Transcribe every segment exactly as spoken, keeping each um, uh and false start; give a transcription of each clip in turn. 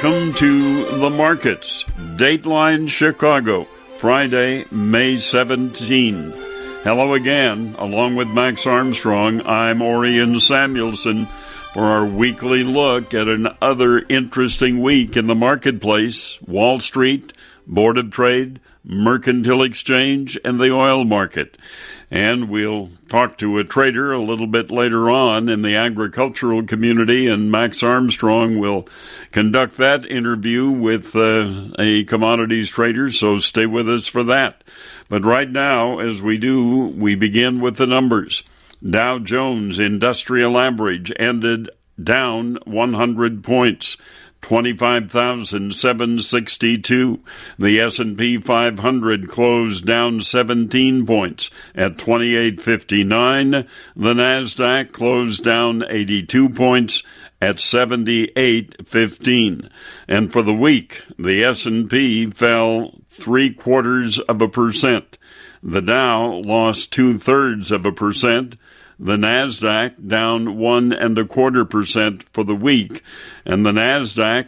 Welcome to the markets. Dateline Chicago, Friday, May seventeenth. Hello again. Along with Max Armstrong, I'm Orion Samuelson for our weekly look at another interesting week in the marketplace, Wall Street, Board of Trade, Mercantile Exchange, and the oil market. And we'll talk to a trader a little bit later on in the agricultural community, and Max Armstrong will conduct that interview with uh, a commodities trader, so stay with us for that. But right now, as we do, we begin with the numbers. Dow Jones Industrial Average ended down one hundred points. twenty-five thousand seven hundred sixty-two. The S and P five hundred closed down seventeen points at twenty-eight fifty-nine. The Nasdaq closed down eighty-two points at seventy-eight fifteen. And for the week, the S and P fell three quarters of a percent. The Dow lost two thirds of a percent. The Nasdaq down one and a quarter percent for the week, and the Nasdaq,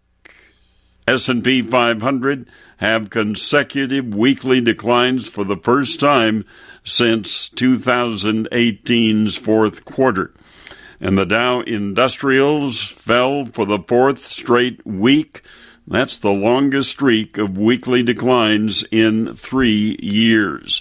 S and P five hundred have consecutive weekly declines for the first time since two thousand eighteen's fourth quarter. And the Dow Industrials fell for the fourth straight week. That's the longest streak of weekly declines in three years.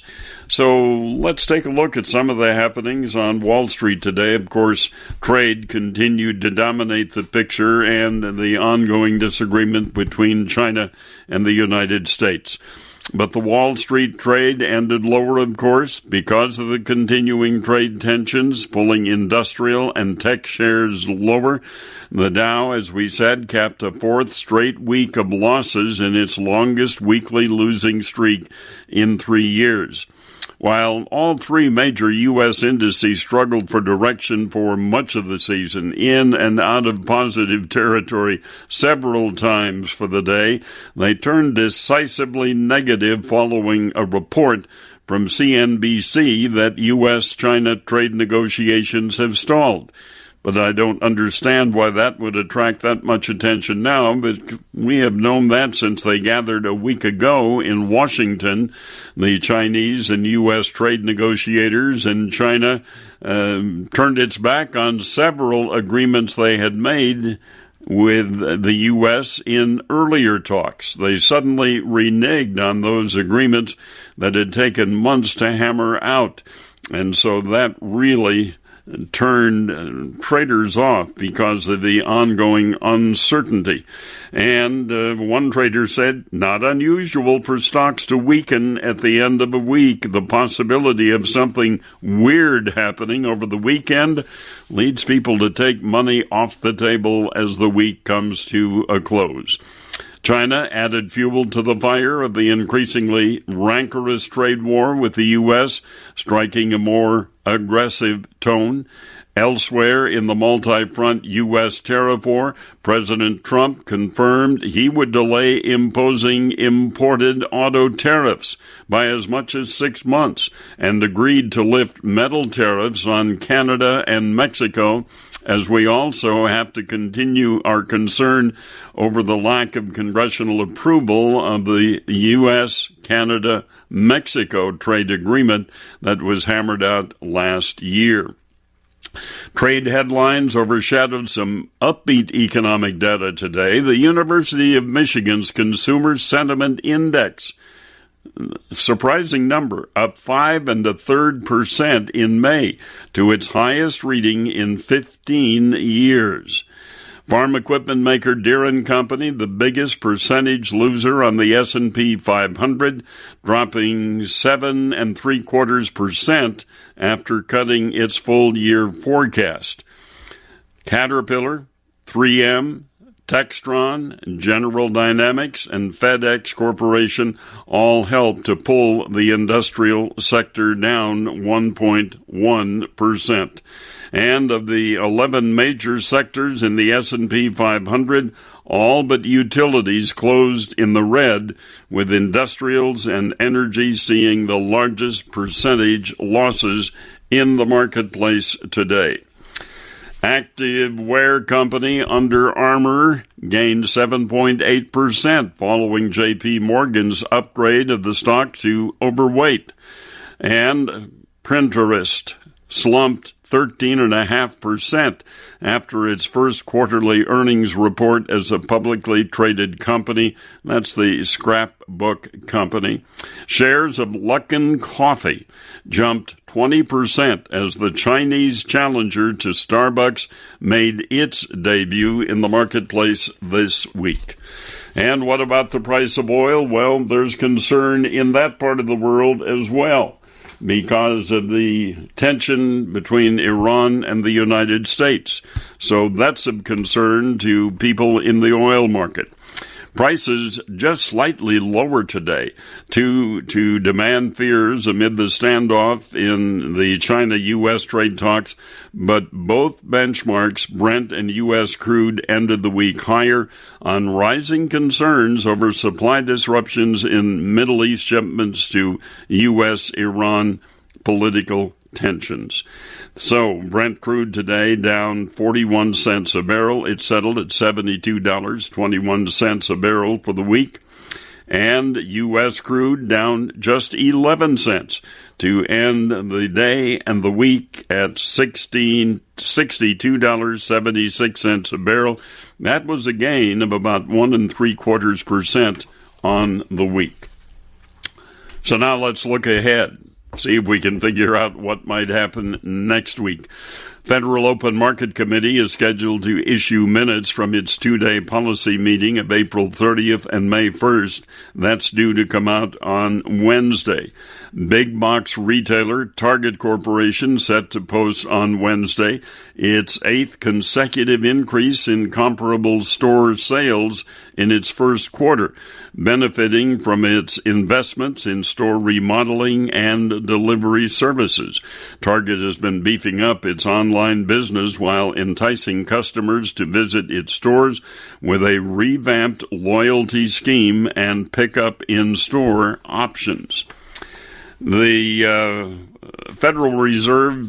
So let's take a look at some of the happenings on Wall Street today. Of course, trade continued to dominate the picture and the ongoing disagreement between China and the United States. But the Wall Street trade ended lower, of course, because of the continuing trade tensions, pulling industrial and tech shares lower. The Dow, as we said, capped a fourth straight week of losses in its longest weekly losing streak in three years. While all three major U S indices struggled for direction for much of the season, in and out of positive territory several times for the day, they turned decisively negative following a report from C N B C that U S China trade negotiations have stalled. But I don't understand why that would attract that much attention now, but we have known that since they gathered a week ago in Washington, the Chinese and U S trade negotiators, and China uh, turned its back on several agreements they had made with the U S in earlier talks. They suddenly reneged on those agreements that had taken months to hammer out, and so that really turned uh, traders off because of the ongoing uncertainty. And uh, one trader said, not unusual for stocks to weaken at the end of a week. The possibility of something weird happening over the weekend leads people to take money off the table as the week comes to a close. China added fuel to the fire of the increasingly rancorous trade war with the U S, striking a more aggressive tone. Elsewhere in the multi-front U S tariff war, President Trump confirmed he would delay imposing imported auto tariffs by as much as six months and agreed to lift metal tariffs on Canada and Mexico, as we also have to continue our concern over the lack of congressional approval of the U S Canada Mexico trade agreement that was hammered out last year. Trade headlines overshadowed some upbeat economic data today. The University of Michigan's Consumer Sentiment Index, surprising number, up five and a third percent in May to its highest reading in fifteen years. Farm equipment maker Deere and Company, the biggest percentage loser on the S and P five hundred, dropping seven and three quarters percent after cutting its full year forecast. Caterpillar, three M, Textron, General Dynamics, and FedEx Corporation all helped to pull the industrial sector down one point one percent. And of the eleven major sectors in the S and P five hundred, all but utilities closed in the red, with industrials and energy seeing the largest percentage losses in the marketplace today. Active wear company Under Armour gained seven point eight percent following J P Morgan's upgrade of the stock to overweight. And Pinterest slumped thirteen point five percent after its first quarterly earnings report as a publicly traded company. That's the scrapbook company. Shares of Luckin Coffee jumped twenty percent as the Chinese challenger to Starbucks made its debut in the marketplace this week. And what about the price of oil? Well, there's concern in that part of the world as well, because of the tension between Iran and the United States. So that's of concern to people in the oil market. Prices just slightly lower today due to demand fears amid the standoff in the China-U S trade talks, but both benchmarks, Brent and U S crude, ended the week higher on rising concerns over supply disruptions in Middle East shipments to U S-Iran political tensions. So, Brent crude today down forty-one cents a barrel. It settled at seventy-two dollars and twenty-one cents a barrel for the week. And U S crude down just eleven cents to end the day and the week at sixty-two dollars and seventy-six cents a barrel. That was a gain of about one and three quarters percent on the week. So now let's look ahead. See if we can figure out what might happen next week. Federal Open Market Committee is scheduled to issue minutes from its two-day policy meeting of April thirtieth and May first. That's due to come out on Wednesday. Big box retailer Target Corporation set to post on Wednesday its eighth consecutive increase in comparable store sales in its first quarter, benefiting from its investments in store remodeling and delivery services. Target has been beefing up its online business while enticing customers to visit its stores with a revamped loyalty scheme and pick-up in-store options. The uh, Federal Reserve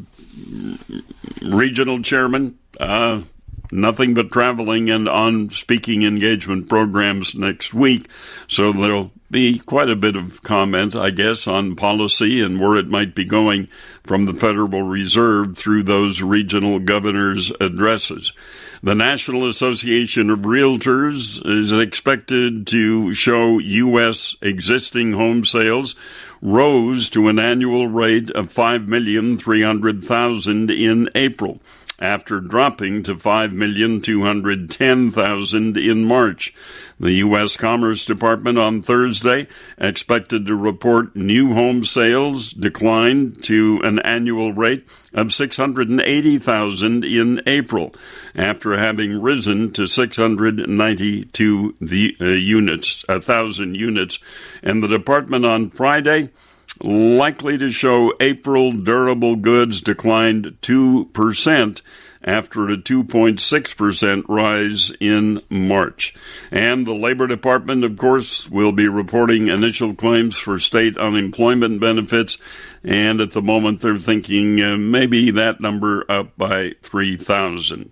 regional chairman, uh, nothing but traveling and on speaking engagement programs next week, so there'll be quite a bit of comment, I guess, on policy and where it might be going from the Federal Reserve through those regional governors' addresses. The National Association of Realtors is expected to show U S existing home sales rose to an annual rate of five million three hundred thousand in April, after dropping to five million two hundred ten thousand in March. The U S Commerce Department on Thursday expected to report new home sales declined to an annual rate of six hundred eighty thousand in April, after having risen to six hundred ninety-two the, uh, units, one thousand units. And the department on Friday likely to show April durable goods declined two percent after a two point six percent rise in March. And the Labor Department, of course, will be reporting initial claims for state unemployment benefits, and at the moment they're thinking uh, maybe that number up by three thousand.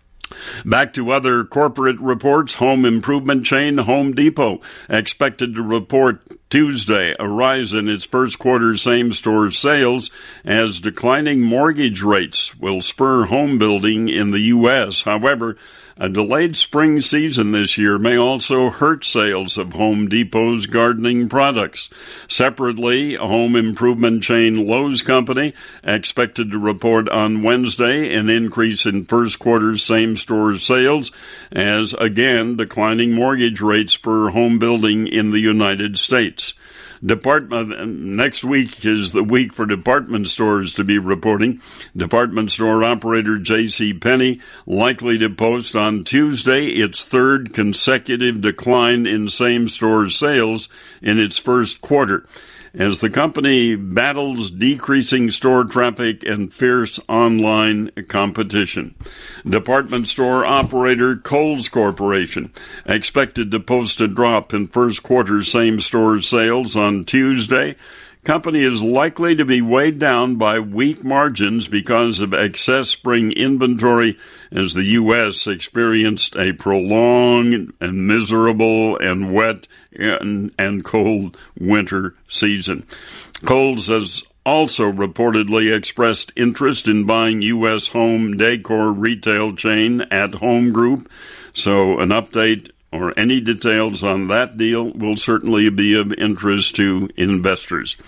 Back to other corporate reports. Home improvement chain Home Depot expected to report Tuesday a rise in its first quarter same-store sales as declining mortgage rates will spur home building in the U S. However, a delayed spring season this year may also hurt sales of Home Depot's gardening products. Separately, home improvement chain Lowe's Company expected to report on Wednesday an increase in first quarter same-store sales as, again, declining mortgage rates spur home building in the United States. Department next week is the week for department stores to be reporting. Department store operator J C Penney likely to post on Tuesday its third consecutive decline in same-store sales in its first quarter, as the company battles decreasing store traffic and fierce online competition. Department store operator Kohl's Corporation expected to post a drop in first quarter same-store sales on Tuesday. company is likely to be weighed down by weak margins because of excess spring inventory as the U S experienced a prolonged and miserable and wet and, and cold winter season. Kohl's has also reportedly expressed interest in buying U S home decor retail chain At Home Group, so an update or any details on that deal will certainly be of interest to investors.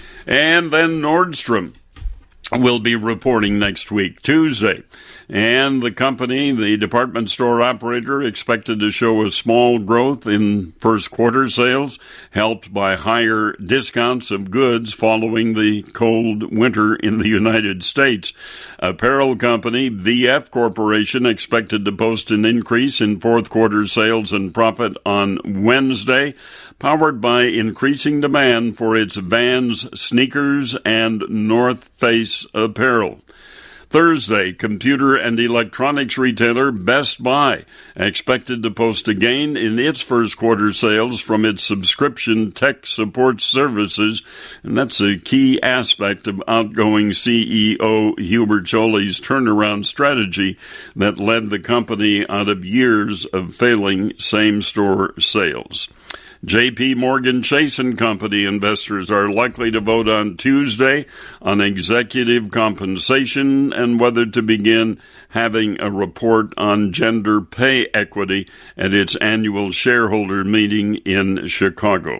And then Nordstrom will be reporting next week, Tuesday. And the company, the department store operator, expected to show a small growth in first quarter sales, helped by higher discounts of goods following the cold winter in the United States. Apparel company V F Corporation expected to post an increase in fourth quarter sales and profit on Wednesday, powered by increasing demand for its Vans sneakers and North Face apparel. Thursday, computer and electronics retailer Best Buy expected to post a gain in its first quarter sales from its subscription tech support services, and that's a key aspect of outgoing C E O Hubert Joly's turnaround strategy that led the company out of years of failing same-store sales. J P. Morgan Chase and Company investors are likely to vote on Tuesday on executive compensation and whether to begin having a report on gender pay equity at its annual shareholder meeting in Chicago.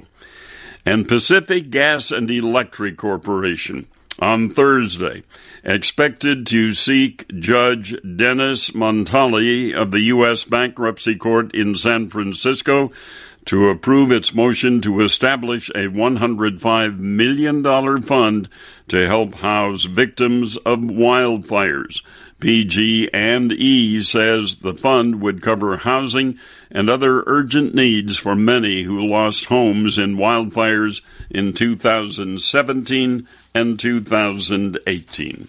And Pacific Gas and Electric Corporation on Thursday expected to seek Judge Dennis Montali of the U S Bankruptcy Court in San Francisco to approve its motion to establish a one hundred five million dollars fund to help house victims of wildfires. P G and E says the fund would cover housing and other urgent needs for many who lost homes in wildfires in two thousand seventeen and two thousand eighteen.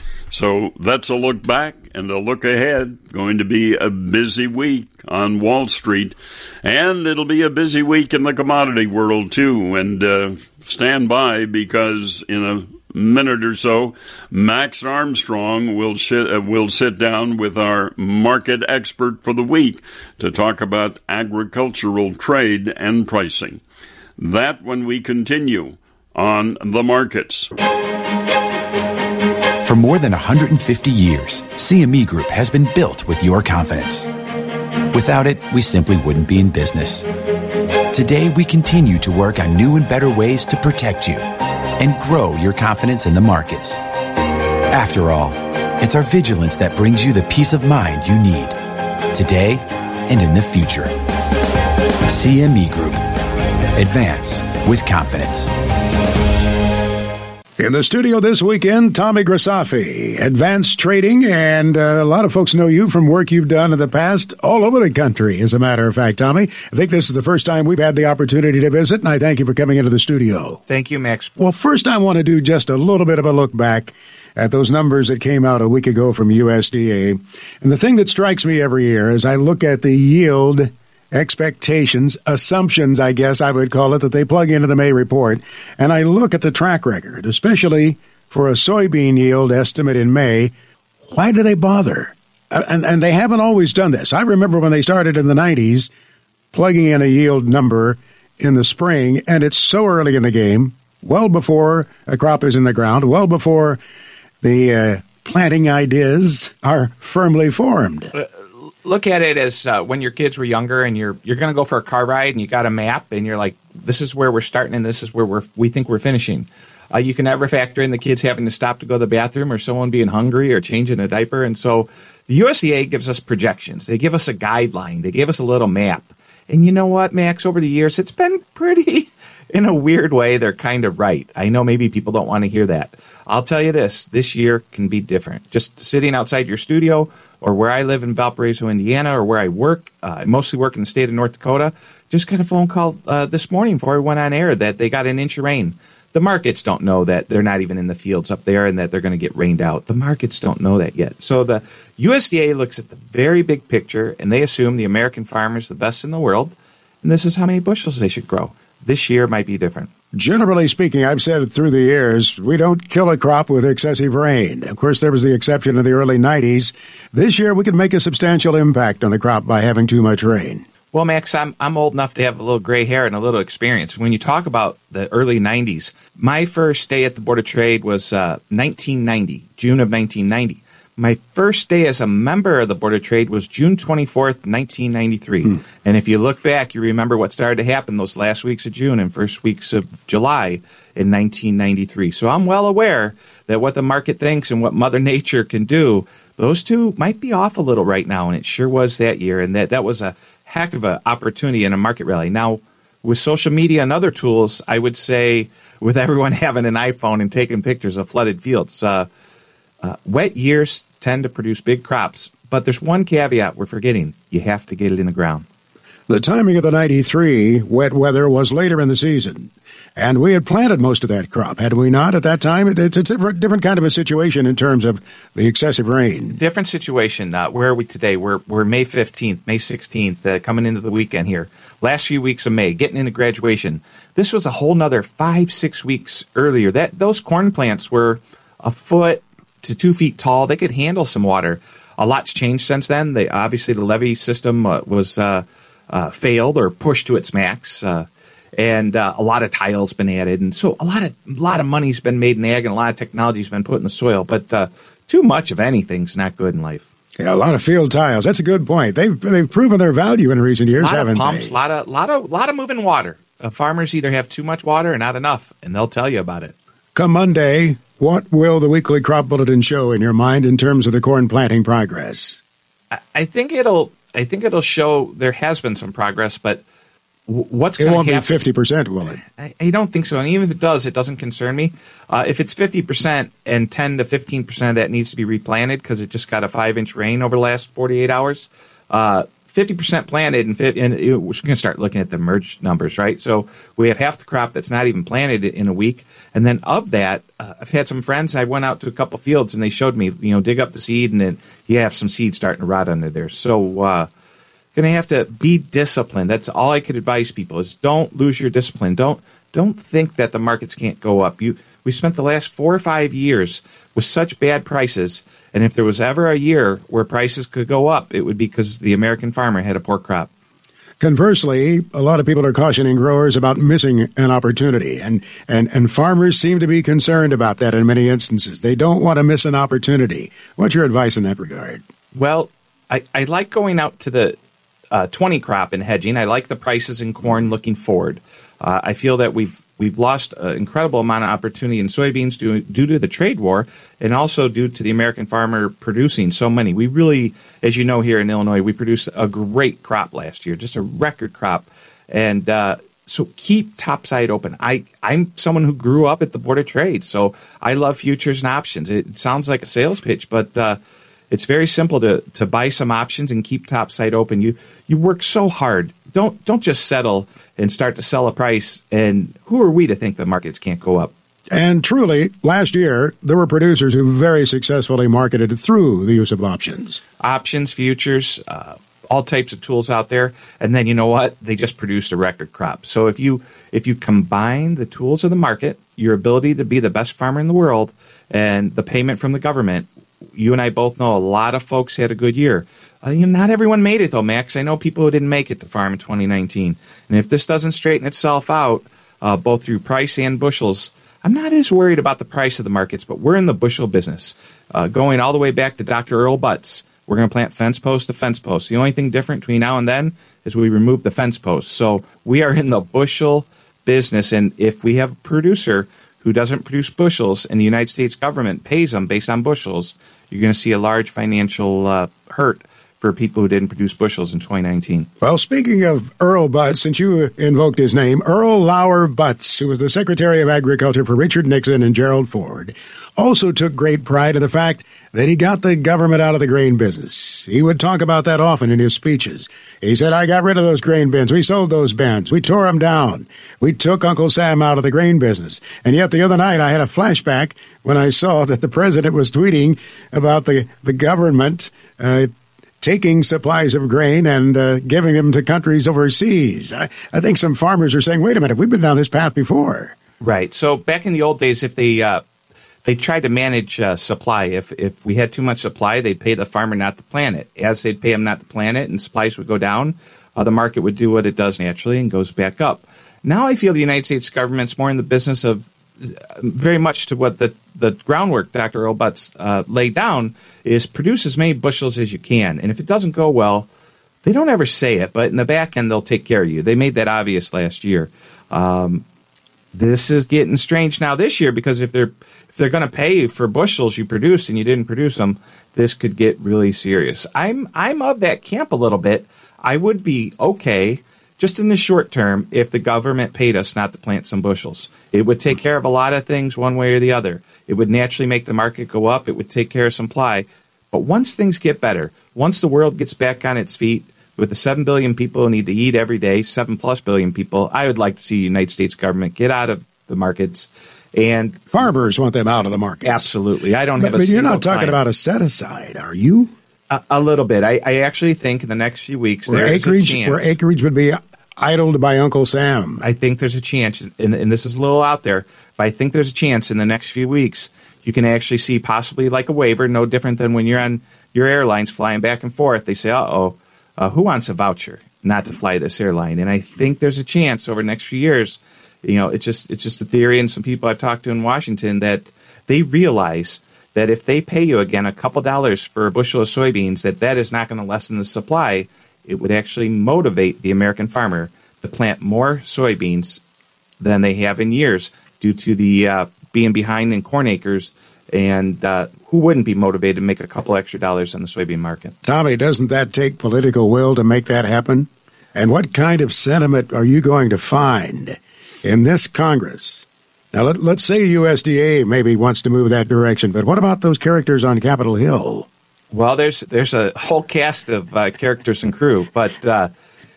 So that's a look back and a look ahead. Going to be a busy week on Wall Street, and it'll be a busy week in the commodity world too. And uh, stand by, because in a minute or so, Max Armstrong will sit, uh, will sit down with our market expert for the week to talk about agricultural trade and pricing. That when we continue on the markets. For more than one hundred fifty years, C M E Group has been built with your confidence. Without it, we simply wouldn't be in business. Today, we continue to work on new and better ways to protect you and grow your confidence in the markets. After all, it's our vigilance that brings you the peace of mind you need today and in the future. C M E Group. Advance with confidence. In the studio this weekend, Tommy Grisafi, Advanced Trading, and uh, a lot of folks know you from work you've done in the past all over the country, as a matter of fact, Tommy. I think this is the first time we've had the opportunity to visit, and I thank you for coming into the studio. Thank you, Max. Well, first I want to do just a little bit of a look back at those numbers that came out a week ago from U S D A. And the thing that strikes me every year is I look at the yield expectations, assumptions, I guess I would call it, that they plug into the May report, and I look at the track record, especially for a soybean yield estimate in May. Why do they bother? And, and they haven't always done this. I remember when they started in the nineties, plugging in a yield number in the spring, and it's so early in the game, well before a crop is in the ground, well before the uh, planting ideas are firmly formed. Uh, Look at it as uh, when your kids were younger and you're you're going to go for a car ride and you got a map and you're like, this is where we're starting and this is where we're, we think we're finishing. Uh, you can never factor in the kids having to stop to go to the bathroom or someone being hungry or changing a diaper. And so the U S D A gives us projections. They give us a guideline. They give us a little map. And you know what, Max, over the years, it's been pretty, in a weird way, they're kind of right. I know maybe people don't want to hear that. I'll tell you this, this year can be different. Just sitting outside your studio or where I live in Valparaiso, Indiana, or where I work, uh, I mostly work in the state of North Dakota, just got a phone call uh, this morning before we went on air that they got an inch of rain. The markets don't know that they're not even in the fields up there and that they're going to get rained out. The markets don't know that yet. So the U S D A looks at the very big picture, and they assume the American farmer is the best in the world, and this is how many bushels they should grow. This year might be different. Generally speaking, I've said through the years, we don't kill a crop with excessive rain. Of course, there was the exception in the early nineties. This year, we could make a substantial impact on the crop by having too much rain. Well, Max, I'm I'm old enough to have a little gray hair and a little experience. When you talk about the early nineties, my first day at the Board of Trade was uh, nineteen ninety, June of nineteen ninety. My first day as a member of the Board of Trade was June twenty-fourth, nineteen ninety-three. Hmm. And if you look back, you remember what started to happen those last weeks of June and first weeks of July in nineteen ninety-three. So I'm well aware that what the market thinks and what Mother Nature can do, those two might be off a little right now, and it sure was that year. And that, that was a heck of an opportunity in a market rally. Now, with social media and other tools, I would say with everyone having an iPhone and taking pictures of flooded fields, uh, uh, wet years tend to produce big crops, but there's one caveat we're forgetting. You have to get it in the ground. The timing of the ninety-three wet weather was later in the season, and we had planted most of that crop, had we not, at that time? It's, it's a different kind of a situation in terms of the excessive rain. Different situation. Uh, where are we today? We're, we're May fifteenth, May sixteenth, uh, coming into the weekend here. Last few weeks of May, getting into graduation. This was a whole nother five, six weeks earlier. That Those corn plants were a foot to two feet tall. They could handle some water. A lot's changed since then. They obviously the levee system uh, was uh, uh, failed or pushed to its max, uh, and uh, a lot of tile's been added, and so a lot of a lot of money's been made in ag, and a lot of technology's been put in the soil. But uh, too much of anything's not good in life. Yeah, a lot of field tiles. That's a good point. They've they've proven their value in recent years, a lot haven't of pumps, they? A lot of lot of lot of moving water. Uh, farmers either have too much water or not enough, and they'll tell you about it. Come Monday, what will the weekly crop bulletin show in your mind in terms of the corn planting progress? I think it'll. I think it'll show there has been some progress, but w- what's going to happen? It won't be fifty percent, will it? I, I don't think so. And even if it does, it doesn't concern me. Uh, if it's fifty percent and ten to fifteen percent of that needs to be replanted because it just got a five-inch rain over the last forty-eight hours, uh, fifty percent planted, and, and it, we're going to start looking at the merged numbers, right? So we have half the crop that's not even planted in a week. And then of that, uh, I've had some friends, I went out to a couple fields, and they showed me, you know, dig up the seed, and then you have some seed starting to rot under there. So uh, going to have to be disciplined. That's all I could advise people is don't lose your discipline. Don't don't think that the markets can't go up. You We spent the last four or five years with such bad prices, and if there was ever a year where prices could go up, it would be because the American farmer had a poor crop. Conversely, a lot of people are cautioning growers about missing an opportunity, and, and, and farmers seem to be concerned about that in many instances. They don't want to miss an opportunity. What's your advice in that regard? Well, I, I like going out to the uh, twenty crop and hedging. I like the prices in corn looking forward. Uh, I feel that we've we've lost an incredible amount of opportunity in soybeans due, due to the trade war and also due to the American farmer producing so many. We really, as you know, here in Illinois, we produced a great crop last year, just a record crop. And uh, so keep topside open. I, I'm someone who grew up at the Board of Trade, so I love futures and options. It sounds like a sales pitch, but uh, it's very simple to, to buy some options and keep topside open. You you work so hard. Don't don't just settle and start to sell a price. And who are we to think the markets can't go up? And truly, last year, there were producers who very successfully marketed through the use of options. Options, futures, uh, all types of tools out there. And then you know what? They just produced a record crop. So if you if you combine the tools of the market, your ability to be the best farmer in the world, and the payment from the government, you and I both know a lot of folks had a good year. Uh, you know, not everyone made it, though, Max. I know people who didn't make it to farm in twenty nineteen. And if this doesn't straighten itself out, uh, both through price and bushels, I'm not as worried about the price of the markets, but we're in the bushel business. Uh, going all the way back to Doctor Earl Butts, we're going to plant fence post to fence post. The only thing different between now and then is we remove the fence post. So we are in the bushel business, and if we have a producer who doesn't produce bushels and the United States government pays them based on bushels, you're going to see a large financial uh, hurt for people who didn't produce bushels in twenty nineteen. Well, speaking of Earl Butts, since you invoked his name, Earl Lauer Butts, who was the Secretary of Agriculture for Richard Nixon and Gerald Ford, also took great pride in the fact that he got the government out of the grain business. He would talk about that often in his speeches. He said, I got rid of those grain bins. We sold those bins. We tore them down. We took Uncle Sam out of the grain business. And yet the other night I had a flashback when I saw that the president was tweeting about the, the government uh, taking supplies of grain and uh, giving them to countries overseas. I, I think some farmers are saying, wait a minute, we've been down this path before. Right. So back in the old days, if they uh, they tried to manage uh, supply, if if we had too much supply, they'd pay the farmer not to plant it. As they'd pay him not to plant it and supplies would go down, uh, the market would do what it does naturally and goes back up. Now I feel the United States government's more in the business of very much to what the, the groundwork Doctor Earl Butz uh, laid down is produce as many bushels as you can. And if it doesn't go well, they don't ever say it, but in the back end, they'll take care of you. They made that obvious last year. Um, this is getting strange now this year because if they're if they're going to pay you for bushels you produce and you didn't produce them, this could get really serious. I'm I'm of that camp a little bit. I would be okay just in the short term if the government paid us not to plant some bushels. It would take care of a lot of things one way or the other. It would naturally make the market go up. It would take care of supply. But once things get better, once the world gets back on its feet, with the seven billion people who need to eat every day, seven plus billion people, I would like to see the United States government get out of the markets. And farmers want them out of the markets. Absolutely. I don't but, have a But you're not talking client. about a set-aside, are you? A, a little bit. I, I actually think in the next few weeks where there is acreage, a chance. Where acreage would be idled by Uncle Sam. I think there's a chance, and, and this is a little out there, but I think there's a chance in the next few weeks you can actually see possibly like a waiver, no different than when you're on your airlines flying back and forth. They say, uh-oh, uh, who wants a voucher not to fly this airline? And I think there's a chance over the next few years, you know, it's just it's just a theory, and some people I've talked to in Washington that they realize that if they pay you again a couple dollars for a bushel of soybeans, that that is not going to lessen the supply. It would actually motivate the American farmer to plant more soybeans than they have in years due to the uh, being behind in corn acres. And uh, who wouldn't be motivated to make a couple extra dollars on the soybean market? Tommy, doesn't that take political will to make that happen? And what kind of sentiment are you going to find in this Congress? Now, let, let's say U S D A maybe wants to move that direction, but what about those characters on Capitol Hill? Well, there's there's a whole cast of uh, characters and crew, but uh,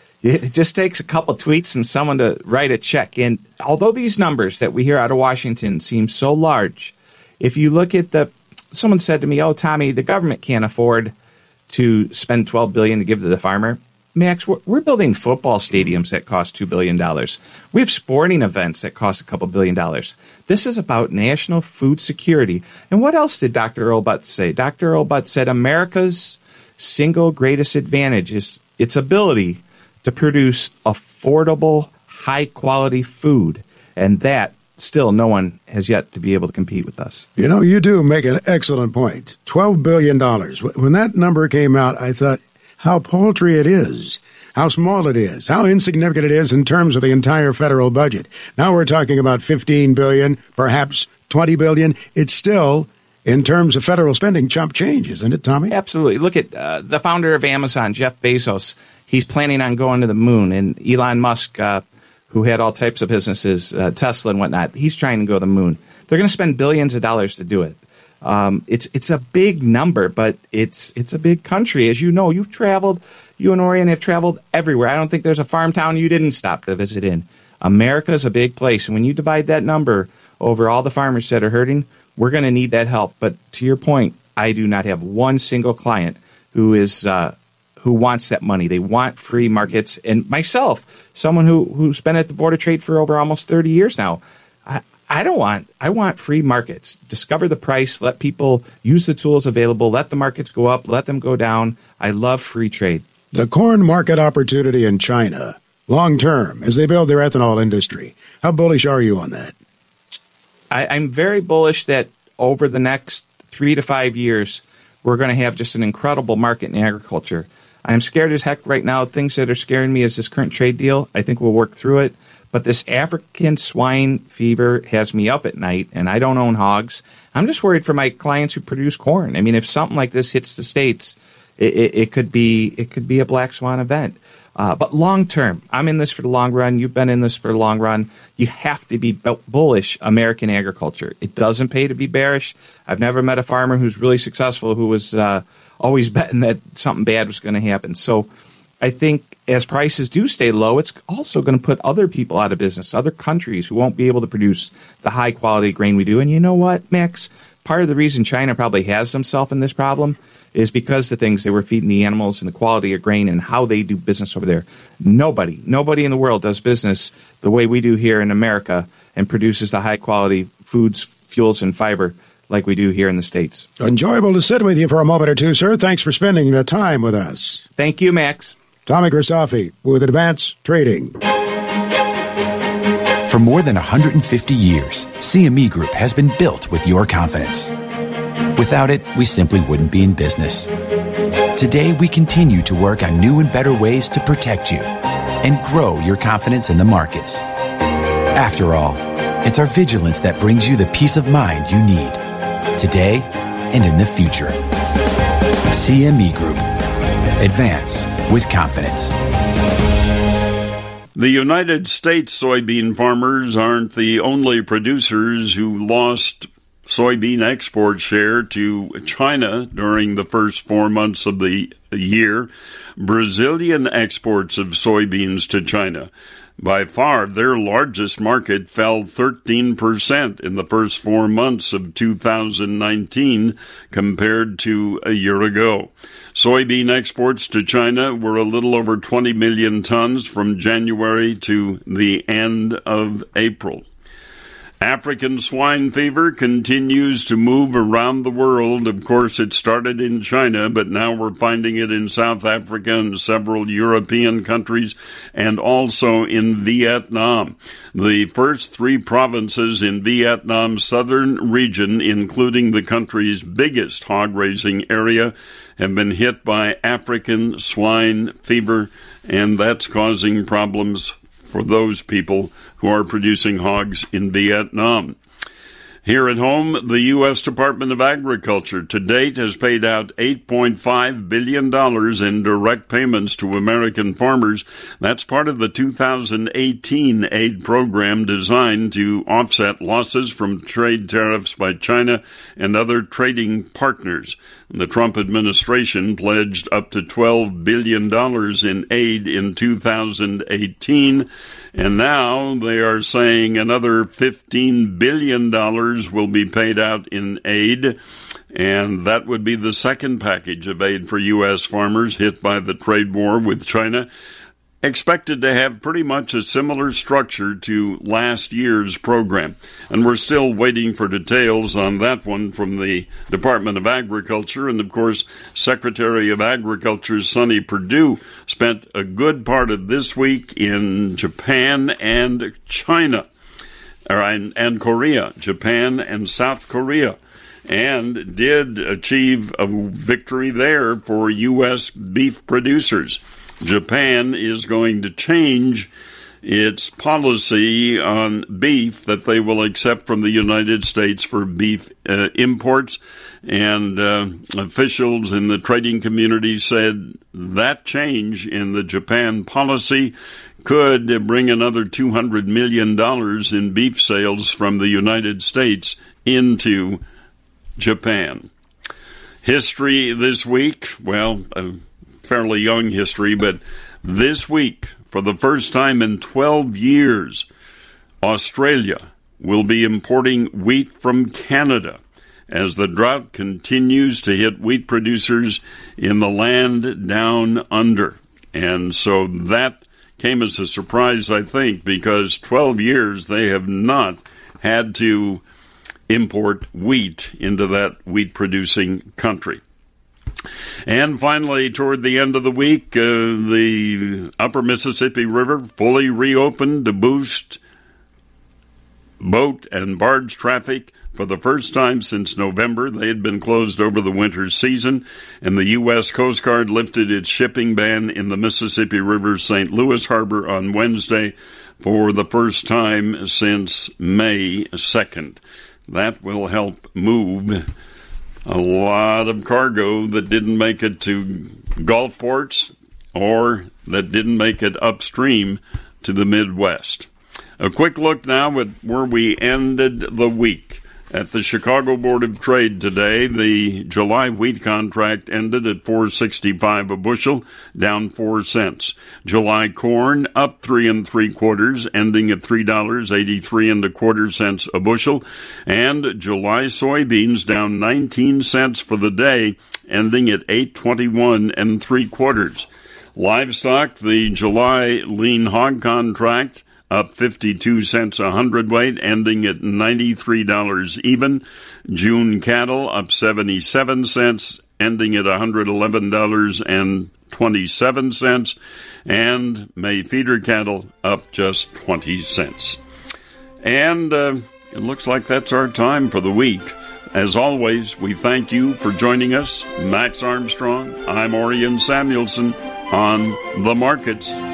it just takes a couple tweets and someone to write a check. And although these numbers that we hear out of Washington seem so large, if you look at the, someone said to me, oh, Tommy, the government can't afford to spend twelve billion dollars to give to the farmer. Max, we're, we're building football stadiums that cost two billion dollars. We have sporting events that cost a couple billion dollars. This is about national food security. And what else did Doctor Earl Butz say? Doctor Earl Butz said America's single greatest advantage is its ability to produce affordable, high-quality food. And that, still, no one has yet to be able to compete with us. You know, you do make an excellent point. twelve billion dollars. When that number came out, I thought, how paltry it is, how small it is, how insignificant it is in terms of the entire federal budget. Now we're talking about fifteen billion dollars, perhaps twenty billion dollars. It's still, in terms of federal spending, chump change, isn't it, Tommy? Absolutely. Look at uh, the founder of Amazon, Jeff Bezos. He's planning on going to the moon. And Elon Musk, uh, who had all types of businesses, uh, Tesla and whatnot, he's trying to go to the moon. They're going to spend billions of dollars to do it. Um, it's it's a big number, but it's it's a big country. As you know, you've traveled, you and Orion have traveled everywhere. I don't think there's a farm town you didn't stop to visit in. America is a big place. And when you divide that number over all the farmers that are hurting, we're going to need that help. But to your point, I do not have one single client who is uh, who wants that money. They want free markets. And myself, someone who, who's been at the Board of Trade for over almost thirty years now, I, I don't want, I want free markets. Discover the price, let people use the tools available, let the markets go up, let them go down. I love free trade. The corn market opportunity in China, long term, as they build their ethanol industry. How bullish are you on that? I, I'm very bullish that over the next three to five years, we're going to have just an incredible market in agriculture. I'm scared as heck right now. Things that are scaring me is this current trade deal. I think we'll work through it. But this African swine fever has me up at night, and I don't own hogs. I'm just worried for my clients who produce corn. I mean, if something like this hits the States, it, it, it could be it could be a black swan event. Uh, but long term, I'm in this for the long run. You've been in this for the long run. You have to be bullish American agriculture. It doesn't pay to be bearish. I've never met a farmer who's really successful who was uh, always betting that something bad was going to happen. So I think as prices do stay low, it's also going to put other people out of business, other countries who won't be able to produce the high-quality grain we do. And you know what, Max? part of the reason China probably has themselves in this problem is because the things they were feeding the animals and the quality of grain and how they do business over there. Nobody, nobody in the world does business the way we do here in America and produces the high-quality foods, fuels, and fiber like we do here in the States. Enjoyable to sit with you for a moment or two, sir. Thanks for spending the time with us. Thank you, Max. Tommy Grisafi with Advance Trading. For more than one hundred fifty years, C M E Group has been built with your confidence. Without it, we simply wouldn't be in business. Today, we continue to work on new and better ways to protect you and grow your confidence in the markets. After all, it's our vigilance that brings you the peace of mind you need today and in the future. C M E Group. Advance with confidence. The United States soybean farmers aren't the only producers who lost soybean export share to China during the first four months of the year. Brazilian exports of soybeans to China, by far their largest market, fell thirteen percent in the first four months of two thousand nineteen compared to a year ago. Soybean exports to China were a little over twenty million tons from January to the end of April. African swine fever continues to move around the world. Of course, it started in China, but now we're finding it in South Africa and several European countries, and also in Vietnam. The first three provinces in Vietnam's southern region, including the country's biggest hog-raising area, have been hit by African swine fever, and that's causing problems for those people who are producing hogs in Vietnam. Here at home, the U S Department of Agriculture to date has paid out eight point five billion dollars in direct payments to American farmers. That's part of the two thousand eighteen aid program designed to offset losses from trade tariffs by China and other trading partners. The Trump administration pledged up to twelve billion dollars in aid in two thousand eighteen, and now they are saying another fifteen billion dollars will be paid out in aid, and that would be the second package of aid for U S farmers hit by the trade war with China, expected to have pretty much a similar structure to last year's program. And we're still waiting for details on that one from the Department of Agriculture. And, of course, Secretary of Agriculture Sonny Perdue spent a good part of this week in Japan and China, or, and, and Korea, Japan and South Korea, and did achieve a victory there for U S beef producers. Japan is going to change its policy on beef that they will accept from the United States for beef uh, imports, and uh, officials in the trading community said that change in the Japan policy could bring another two hundred million dollars in beef sales from the United States into Japan. History this week, well, uh, fairly young history, but this week, for the first time in twelve years, Australia will be importing wheat from Canada as the drought continues to hit wheat producers in the land down under. And so that came as a surprise, I think, because twelve years they have not had to import wheat into that wheat-producing country. And finally, toward the end of the week, uh, the Upper Mississippi River fully reopened to boost boat and barge traffic for the first time since November. They had been closed over the winter season, and the U S Coast Guard lifted its shipping ban in the Mississippi River's Saint Louis Harbor on Wednesday for the first time since May second. That will help move a lot of cargo that didn't make it to Gulf ports or that didn't make it upstream to the Midwest. A quick look now at where we ended the week. At the Chicago Board of Trade today, the July wheat contract ended at four sixty-five a bushel, down four cents. July corn up three and three quarters, ending at three dollars eighty-three and a quarter cents a bushel. And July soybeans down nineteen cents for the day, ending at eight twenty-one and three quarters. Livestock, the July lean hog contract up fifty-two cents a hundredweight, ending at ninety-three dollars even. June cattle up seventy-seven cents, ending at one hundred eleven dollars and twenty-seven cents. And May feeder cattle up just twenty cents. And uh, it looks like that's our time for the week. As always, we thank you for joining us. Max Armstrong, I'm Orion Samuelson on The Markets.